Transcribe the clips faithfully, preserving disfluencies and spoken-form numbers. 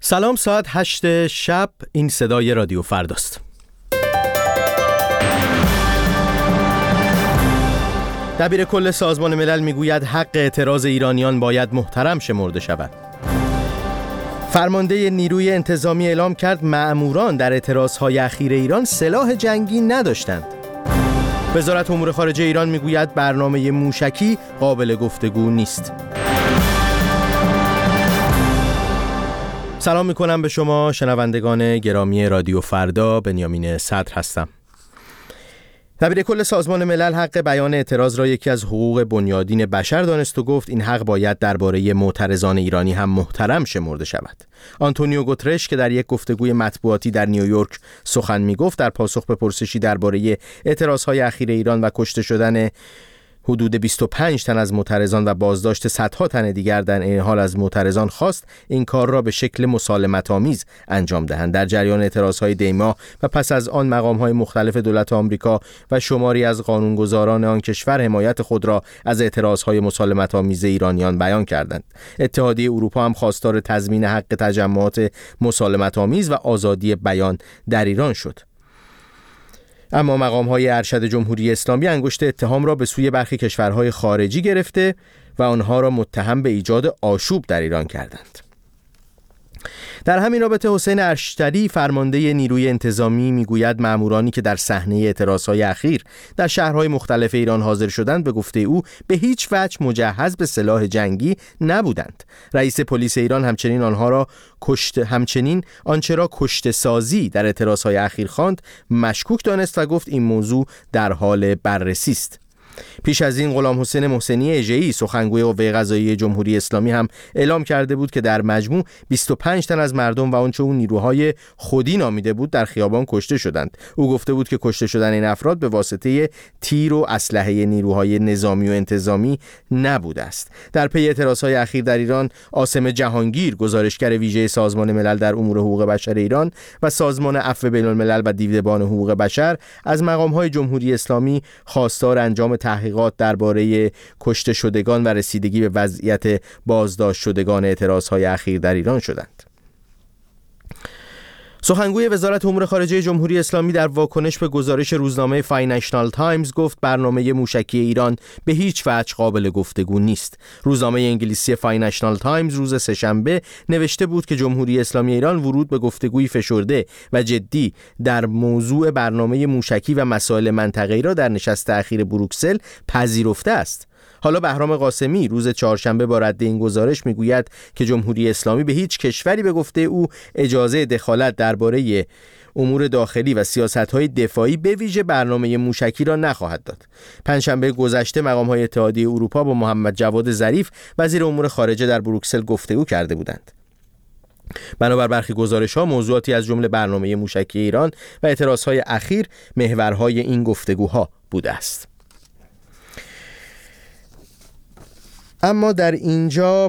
سلام، ساعت هشت شب، این صدای رادیو فرداست. دبیر کل سازمان ملل میگوید حق اعتراض ایرانیان باید محترم شمرده شود. فرمانده نیروی انتظامی اعلام کرد مأموران در اعتراضهای اخیر ایران سلاح جنگی نداشتند. وزارت امور خارجه ایران میگوید برنامه موشکی قابل گفتگو نیست. سلام میکنم به شما شنوندگان گرامی رادیو فردا. بنیامین صدر هستم. دبیر کل سازمان ملل حق بیان اعتراض را یکی از حقوق بنیادین بشر دانست و گفت این حق باید درباره معترضان ایرانی هم محترم شمرده شود. آنتونیو گوترش که در یک گفتگوی مطبوعاتی در نیویورک سخن میگفت، در پاسخ به پرسشی درباره اعتراضهای اخیر ایران و کشته شدن حدود بیست و پنج تن از معترضان و بازداشت صدها تن دیگر در این حال از معترضان خواست این کار را به شکل مسالمت‌آمیز انجام دهند. در جریان اعتراضهای دیما و پس از آن مقام‌های مختلف دولت آمریکا و شماری از قانونگذاران آن کشور حمایت خود را از اعتراضهای مسالمت‌آمیز ایرانیان بیان کردند. اتحادیه اروپا هم خواستار تضمین حق تجمعات مسالمت‌آمیز و آزادی بیان در ایران شد. اما مقام‌های ارشد جمهوری اسلامی انگشت اتهام را به سوی برخی کشورهای خارجی گرفته و آنها را متهم به ایجاد آشوب در ایران کردند. در همین رابطه حسین ارشتری فرمانده نیروی انتظامی میگوید مأمورانی که در صحنه اعتراضهای اخیر در شهرهای مختلف ایران حاضر شدند به گفته او به هیچ وجه مجهز به سلاح جنگی نبودند. رئیس پلیس ایران همچنین آنها را کشت همچنین آنچه را کشته سازی در اعتراضهای اخیر خواند مشکوک دانست و گفت این موضوع در حال بررسی است. پیش از این غلام حسین محسنی اژه‌ای سخنگوی قوه قضاییه جمهوری اسلامی هم اعلام کرده بود که در مجموع بیست و پنج تن از مردم و آنچه او نیروهای خودی نامیده بود در خیابان کشته شدند. او گفته بود که کشته شدن این افراد به واسطه تیر و اسلحه نیروهای نظامی و انتظامی نبوده است. در پی اعتراضهای اخیر در ایران، عاصم جهانگیر گزارشگر ویژه سازمان ملل در امور حقوق بشر ایران و سازمان عفو بین‌الملل و دیدبان حقوق بشر از مقام‌های جمهوری اسلامی خواستار انجام تحقیقات درباره کشته شدگان و رسیدگی به وضعیت بازداشت شدگان اعتراضهای اخیر در ایران شدند. سخنگوی وزارت امور خارجه جمهوری اسلامی در واکنش به گزارش روزنامه فاینانشال تایمز گفت برنامه موشکی ایران به هیچ وجه قابل گفتگو نیست. روزنامه انگلیسی فاینانشال تایمز روز سه‌شنبه نوشته بود که جمهوری اسلامی ایران ورود به گفتگوی فشرده و جدی در موضوع برنامه موشکی و مسائل منطقه‌ای را در نشست اخیر بروکسل پذیرفته است. حالا بهرام قاسمی روز چهارشنبه با رد این گزارش میگوید که جمهوری اسلامی به هیچ کشوری به گفته او اجازه دخالت درباره امور داخلی و سیاست‌های دفاعی به ویژه برنامه موشکی را نخواهد داد. پنجشنبه گذشته مقام‌های اتحادیه اروپا با محمد جواد ظریف وزیر امور خارجه در بروکسل گفتگو کرده بودند. بنابر برخی گزارش‌ها موضوعاتی از جمله برنامه موشکی ایران و اعتراضهای اخیر محورهای این گفتگوها بوده است. اما در اینجا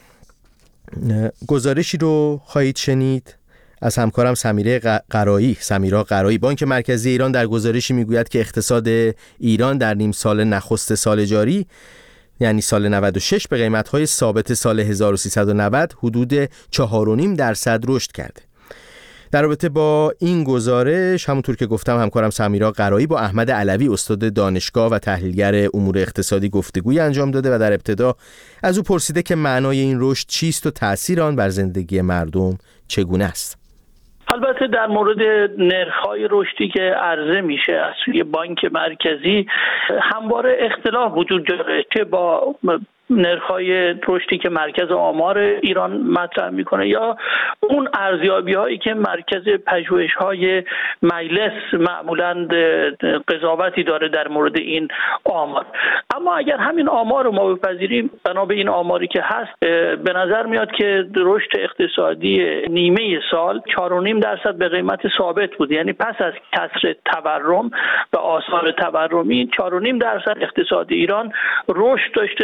گزارشی رو خواهید شنید از همکارم سمیره قرایی سمیرا قرایی. بانک مرکزی ایران در گزارشی میگوید که اقتصاد ایران در نیم سال نخست سال جاری یعنی سال نود و شش به قیمت‌های ثابت سال هزار و سیصد و نود حدود چهار و نیم درصد رشد کرده. در رابطه با این گزارش همونطور که گفتم همکارم سمیرا قرایی با احمد علوی استاد دانشگاه و تحلیلگر امور اقتصادی گفتگوی انجام داده و در ابتدا از او پرسیده که معنای این رشد چیست و تأثیر آن بر زندگی مردم چگونه است. البته در مورد نرخ‌های رشدی که عرضه میشه از سوی بانک مرکزی همواره اختلاف وجود داره، چه با نرخ‌های رشدی که مرکز آمار ایران مطرح میکنه یا اون ارزیابی‌هایی که مرکز پژوهش‌های مجلس معمولاً قضاوتی داره در مورد این آمار. اما اگر همین آمار رو ما بپذیریم، بنا به این آماری که هست، به نظر میاد که رشد اقتصادی نیمه سال چهار و نیم درصد به قیمت ثابت بود. یعنی پس از کسر تورم و آثار تورمی چهار و نیم درصد اقتصاد ایران رشد داشته در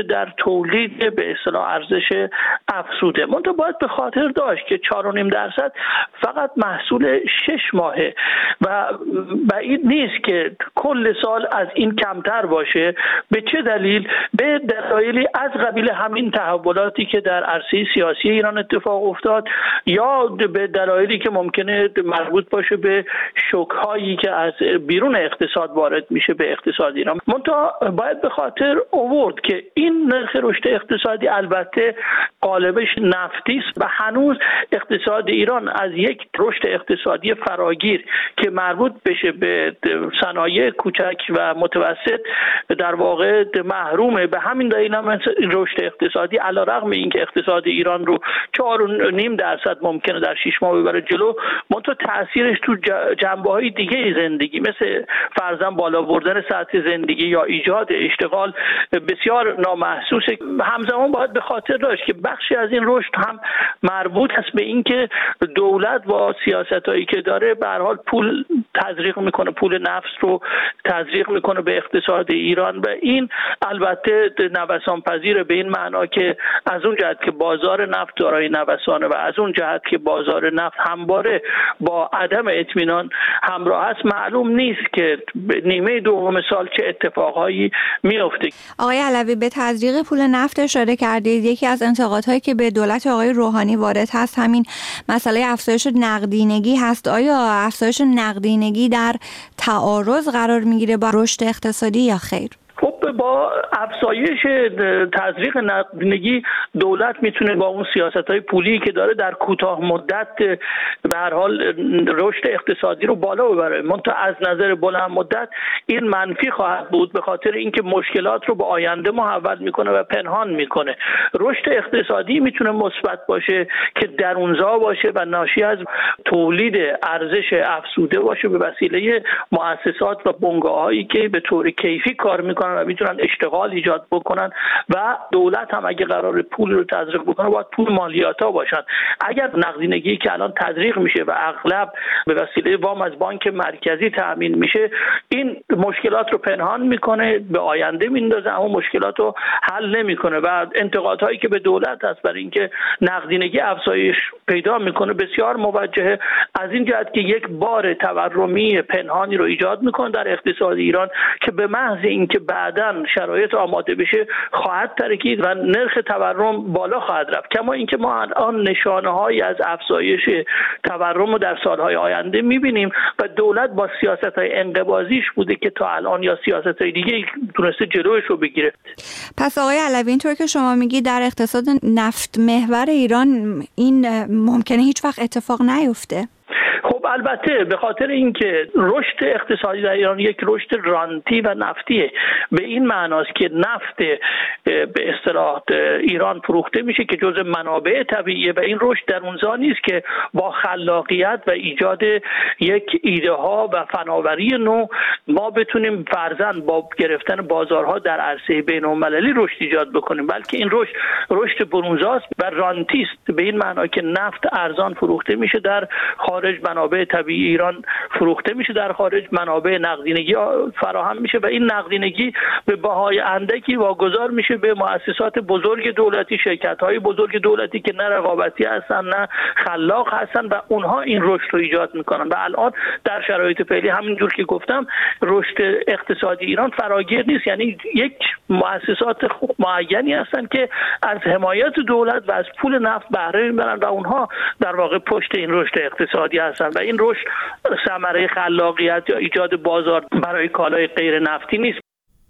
تولید به اصطلاح ارزش افزوده. منتها باید به خاطر داشت که چهار و نیم درصد فقط محصول شش ماهه و بعید نیست که کل سال از این کمتر باشه. به چه دلیل؟ به دلایلی از قبیل همین تحولاتی که در عرصه سیاسی ایران اتفاق افتاد یا به دلایلی که ممکنه مربوط باشه به شوک‌هایی که از بیرون اقتصاد وارد میشه به اقتصاد ایران. منتها باید به خاطر آورد که این نرخ رشد اقتصادی البته قالبش نفتی است و هنوز اقتصاد ایران از یک رشد اقتصادی فراگیر که مربوط بشه به صنایع کوچک و متوسط در واقع محرومه. به همین دلیل هم رشد اقتصادی علیرغم اینکه اقتصاد ایران رو چهار و نیم درصد ممکنه در شش ماه ببره جلو، منتها تاثیرش تو جنبه‌های دیگه زندگی مثل فرضاً بالا بردن سطح زندگی یا ایجاد اشتغال بسیار نامحسوسه. همزمان باید به خاطر داشت که بخشی از این رشد هم مربوط است به اینکه دولت با سیاستایی که داره به هر حال پول تزریق میکنه، پول نفت رو تزریق میکنه به اقتصاد ایران و این البته نوسان پذیره به این معنا که از اون جهت که بازار نفت دارای نوسانه و از اون جهت که بازار نفت همواره با عدم اطمینان همراه است، معلوم نیست که نیمه دوم سال چه اتفاقهایی میفته. آقای علوی به تزریق پول نفت اشاره کردید. یکی از انتقادهایی که به دولت آقای روحانی وارد هست همین مسئله افزایش نقدینگی هست. آیا افزایش نقدینگی در تعارض قرار میگیره با رشد اقتصادی یا خیر؟ خب با افزایش تزریق نقدینگی دولت میتونه با اون سیاست‌های پولی که داره در کوتاه مدت به هر حال رشد اقتصادی رو بالا ببره. منتها از نظر بلند مدت این منفی خواهد بود به خاطر اینکه مشکلات رو به آینده محول میکنه و پنهان میکنه. رشد اقتصادی میتونه مثبت باشه که درونزا باشه و ناشی از تولید ارزش افزوده باشه به وسیله مؤسسات و بنگاه‌هایی که به طور کیفی کار میکنن و میتونن اشتغال ایجاد بکنن و دولت هم اگه قرار پول رو تزریق بکنه باید پول مالیات‌ها باشن. اگر نقدینگی که الان تزریق میشه و اغلب به وسیله وام از بانک مرکزی تأمین میشه، این مشکلات رو پنهان میکنه، به آینده میندازه اما مشکلات رو حل نمیکنه و انتقادهایی که به دولت هست برای اینکه نقدینگی افزایش پیدا میکنه بسیار موجهه از این جهت که یک بار تورمی پنهانی رو ایجاد میکنه در اقتصاد ایران که به محض اینکه بعداً شرایط آماده بشه خواهد ترکید و نرخ تورم بالا خواهد رفت. کما اینکه ما الان نشانه‌هایی از افزایش تورم رو در سالهای آینده می‌بینیم و دولت با سیاست‌های انقباضیش بوده که تا الان یا سیاست‌های دیگه تونسته جلوش رو بگیره. پس آقای علوی اینطور که شما میگی در اقتصاد نفت محور ایران این ممکنه هیچ وقت اتفاق نیفته؟ خب البته به خاطر اینکه رشد اقتصادی در ایران یک رشد رانتی و نفتیه، به این معناست که نفت به اصطلاح ایران فروخته میشه که جزء منابع طبیعیه و این رشد در اونجا نیست که با خلاقیت و ایجاد یک ایده ها و فناوری نو ما بتونیم فرضاً با گرفتن بازارها در عرصه بین‌المللی رشد ایجاد بکنیم، بلکه این رشد رشد برونزاست و رانتی است به این معنا که نفت ارزان فروخته میشه در خارج، منابع طبیعی ایران فروخته میشه در خارج، منابع نقدینگی فراهم میشه و این نقدینگی به بهای اندکی واگذار میشه به مؤسسات بزرگ دولتی، شرکت‌های بزرگ دولتی که نه رقابتی هستن نه خلاق هستن و اونها این رشد رو ایجاد میکنن و الان در شرایط فعلی همینجور که گفتم رشد اقتصادی ایران فراگیر نیست، یعنی یک مؤسسات خوب معینی هستن که از حمایت دولت و از پول نفت بهره میبرن و اونها در واقع پشت این رشد اقتصادی هستن و این رشد ثمره خلاقیت یا ایجاد بازار برای کالای غیر نفتی نیست.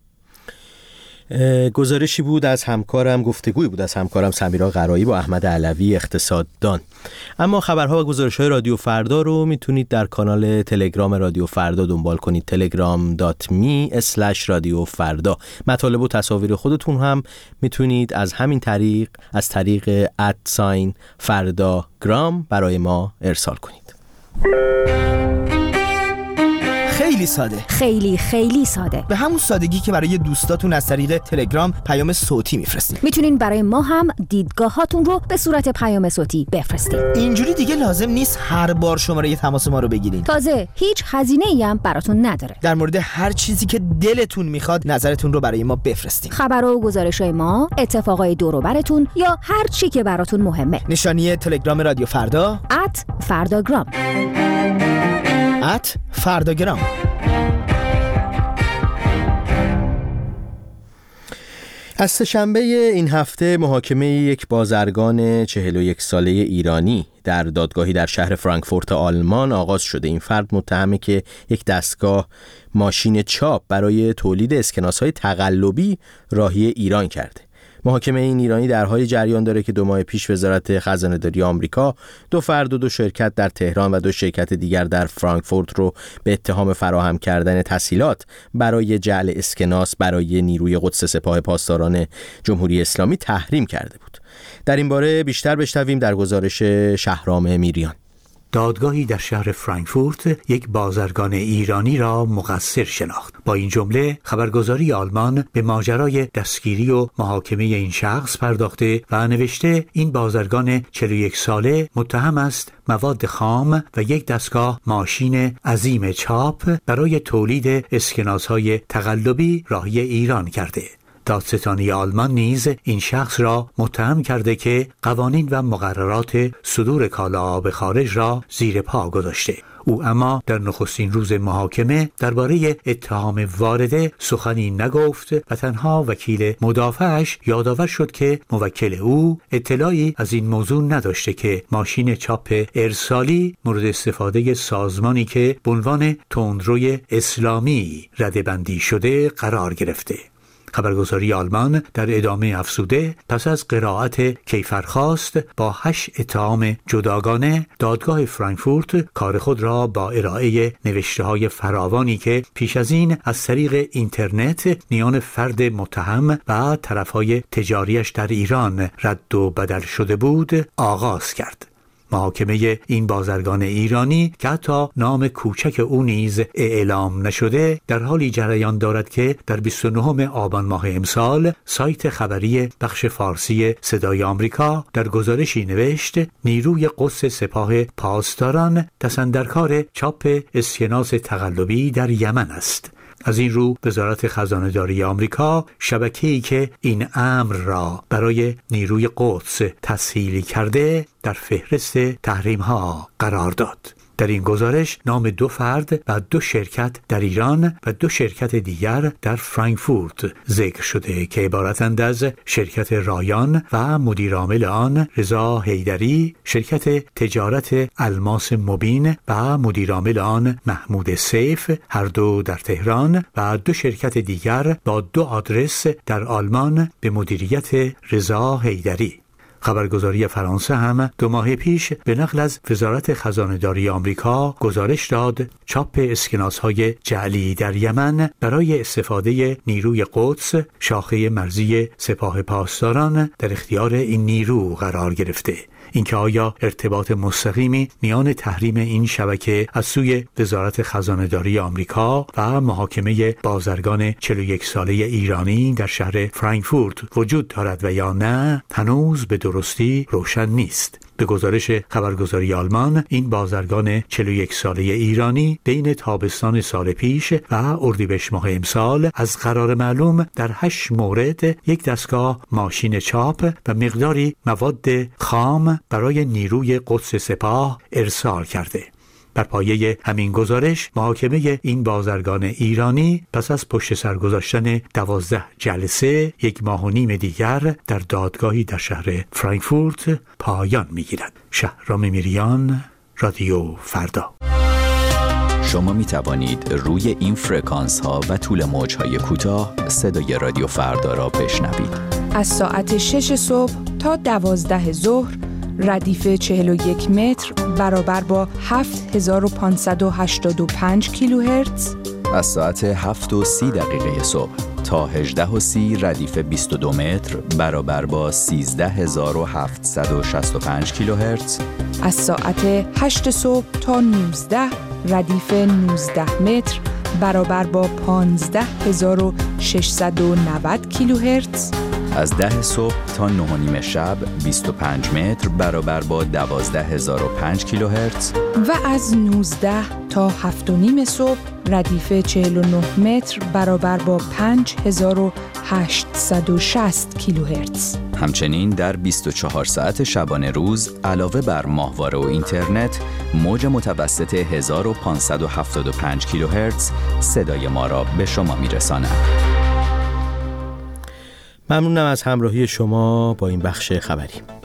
گزارشی بود از همکارم، گفتگویی بود از همکارم سمیرا قرایی با احمد علوی اقتصاددان. اما خبرها و گزارش‌های رادیو فردا رو میتونید در کانال تلگرام رادیو فردا دنبال کنید، تلگرام دات می اسلش رادیو فردا. مطالب و تصاویر خودتون هم میتونید از همین طریق از طریق ات ساین فردا گرام برای ما ارسال کنید. خیلی ساده. خیلی خیلی ساده. به همون سادگی که برای دوستاتون از طریق تلگرام پیام صوتی میفرستید. میتونین برای ما هم دیدگاهاتون رو به صورت پیام صوتی بفرستید. اینجوری دیگه لازم نیست هر بار شماره تماس ما رو بگیرین. تازه هیچ هزینه‌ای هم براتون نداره. در مورد هر چیزی که دلتون میخواد نظرتون رو برای ما بفرستید. خبر و گزارش‌های ما، اتفاقای دور و براتون یا هر چی که براتون مهمه. نشانی تلگرام رادیو فردا ات فرداگرام ات فرداگرام. از سه‌شنبه این هفته محاکمه یک بازرگان چهل و یک ساله ایرانی در دادگاهی در شهر فرانکفورت آلمان آغاز شده. این فرد متهمه که یک دستگاه ماشین چاپ برای تولید اسکناس‌های تقلبی راهی ایران کرده. محاکمه این ایرانی در حال جریان داره که دو ماه پیش وزارت خزانه‌داری آمریکا دو فرد و دو شرکت در تهران و دو شرکت دیگر در فرانکفورت رو به اتهام فراهم کردن تسهیلات برای جعل اسکناس برای نیروی قدس سپاه پاسداران جمهوری اسلامی تحریم کرده بود. در این باره بیشتر بشنویم در گزارش شهرام میریان. دادگاهی در شهر فرانکفورت یک بازرگان ایرانی را مقصر شناخت. با این جمله خبرگزاری آلمان به ماجرای دستگیری و محاکمه این شخص پرداخته و نوشته این بازرگان چهل و یک ساله متهم است مواد خام و یک دستگاه ماشین عظیم چاپ برای تولید اسکناس‌های تقلبی راهی ایران کرده. دادستانی آلمان نیز این شخص را متهم کرده که قوانین و مقررات صدور کالا به خارج را زیر پا گذاشته. او اما در نخستین روز محاکمه درباره اتهام وارده سخنی نگفت و تنها وکیل مدافعش یادآور شد که موکل او اطلاعی از این موضوع نداشته که ماشین چاپ ارسالی مورد استفاده سازمانی که به عنوان تندروی اسلامی رده‌بندی شده قرار گرفته. خبرگزاری آلمان در ادامه افزوده پس از قرائت کیفرخواست با هشت اتهام جداگانه دادگاه فرانکفورت کار خود را با ارائه نوشته‌های فراوانی که پیش از این از طریق اینترنت میان فرد متهم و طرفهای تجاریش در ایران رد و بدل شده بود آغاز کرد. محاکمه این بازرگان ایرانی که حتی نام کوچک او نیز اعلام نشده در حالی جریان دارد که در بیست و نهم آبان ماه امسال سایت خبری بخش فارسی صدای آمریکا در گزارشی نوشت نیروی قدس سپاه پاسداران دست اندرکار چاپ اسکناس تقلبی در یمن است. از این رو وزارت خزانه‌داری آمریکا شبکه‌ای که این امر را برای نیروی قدس تسهیل کرده در فهرست تحریم‌ها قرار داد. در این گزارش نام دو فرد و دو شرکت در ایران و دو شرکت دیگر در فرانکفورت ذکر شده که عبارتند از شرکت رایان و مدیرعامل آن رضا حیدری، شرکت تجارت الماس مبین و مدیرعامل آن محمود سیف، هر دو در تهران، و دو شرکت دیگر با دو آدرس در آلمان به مدیریت رضا حیدری. خبرگزاری فرانسه هم دو ماه پیش به نقل از وزارت خزانه‌داری آمریکا گزارش داد چاپ اسکناس‌های جعلی در یمن برای استفاده نیروی قدس شاخه مرزی سپاه پاسداران در اختیار این نیرو قرار گرفته. اینکه آیا ارتباط مستقیمی میان تحریم این شبکه از سوی وزارت خزانه‌داری آمریکا و محاکمه بازرگان چهل و یک ساله ایرانی در شهر فرانکفورت وجود دارد و یا نه هنوز به درستی روشن نیست. به گزارش خبرگزاری آلمان این بازرگان چهل و یک ساله ایرانی بین تابستان سال پیش و اردیبهشت ماه امسال از قرار معلوم در هشت مورد یک دستگاه ماشین چاپ و مقداری مواد خام برای نیروی قدس سپاه ارسال کرده. بر پایه همین گزارش محاکمه این بازرگان ایرانی پس از پشت سر گذاشتن دوازده جلسه یک ماه و نیم دیگر در دادگاهی در شهر فرانکفورت پایان می‌گیرد. شهرام میریان، رادیو فردا. شما می توانید روی این فرکانس ها و طول موج های کوتاه صدای رادیو فردا را بشنوید. از ساعت شش صبح تا دوازده ظهر ردیف چهل و یک متر برابر با هفت هزار و پانصد و هشتاد و پنج کیلوهرتز. از ساعت هفت و سی دقیقه صبح تا هجده و سی ردیف بیست و دو متر برابر با سیزده هزار و هفتصد و شصت و پنج کیلوهرتز. از ساعت هشت صبح تا نوزده ردیف نوزده متر برابر با پانزده هزار و ششصد و نود کیلوهرتز. از ده صبح تا نه و نیم شب بیست و پنج متر برابر با دوازده هزار و پنج کیلوهرتز و از نوزده تا هفت و نیم صبح ردیف چهل و نه متر برابر با پنج هزار و هشتصد و شصت کیلوهرتز. همچنین در بیست و چهار ساعت شبانه روز علاوه بر ماهواره و اینترنت موج متوسط هزار و پانصد و هفتاد و پنج کیلوهرتز صدای ما را به شما میرساند. ممنونم از همراهی شما با این بخش خبری.